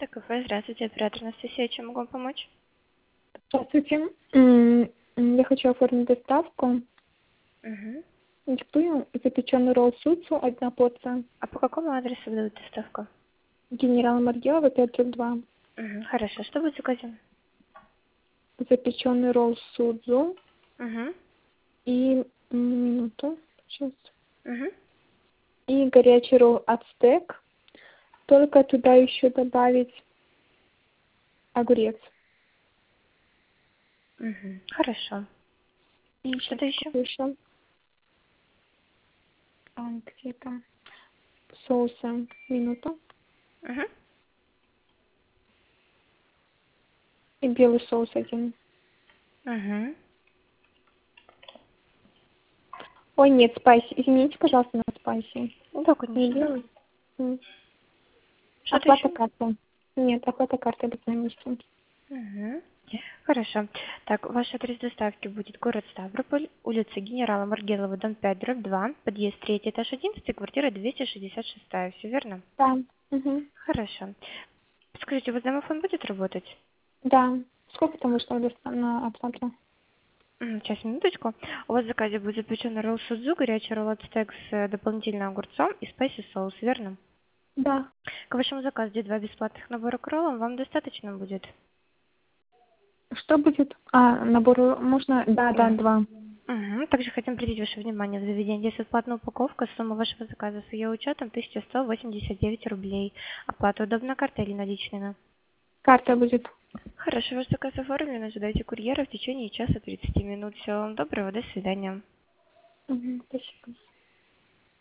кафе. Здравствуйте, оператор Анастасия. Чем могу вам помочь? Здравствуйте. Я хочу оформить доставку. Угу. Диктую запеченный ролл суцу, 1 порция. А по какому адресу дают доставку? Генерал Маргелова, 5/2. Угу. Хорошо. Что будет заказано? Запеченный ролл судзу Угу. и минуту. Сейчас. Угу. И горячий ролл ацтек. Только туда еще добавить огурец. Угу. Хорошо. И сейчас Что-то еще? еще. Где там? Соусы. Минуту. Угу. И белый соус 1. Угу. Ой, нет, спайси. Извините, пожалуйста, на спайси. Да, Не конечно. белый? Что-то Оплата еще? картой. Нет, оплата картой будет на месте. Угу. Хорошо. Так, ваш адрес доставки будет город Ставрополь, улица Генерала Маргелова, дом 5/2, подъезд 3, этаж 11, квартира 266. Все верно? Да. Угу. Хорошо. Скажите, у вас домофон будет работать? Да. Сколько там вышло на оплату? Сейчас, минуточку. У вас в заказе будет запеченный ролл судзу, горячий ролл ацтек с дополнительным огурцом и спайси соус, верно? Да. К вашему заказу где 2 бесплатных набора к роллам, вам достаточно будет? Что будет? Набор можно? Да, Да. 2. Угу. Также хотим обратить ваше внимание, в заведении есть бесплатная упаковка, сумма вашего заказа с ее учетом 1189 рублей. Оплата удобна картой или наличными? Карта будет. Хорошо, ваш заказ оформлен, ожидайте курьера в течение часа 30 минут. Всего вам доброго, до свидания. Угу. Спасибо.